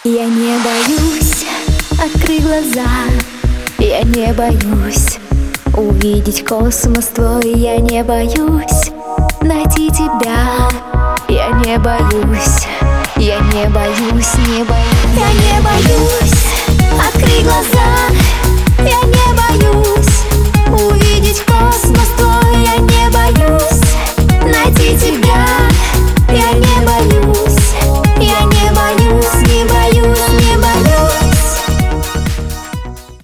Я не боюсь открыть глаза, я не боюсь увидеть космос твой, я не боюсь найти тебя, я не боюсь, я не боюсь, не боюсь, я не боюсь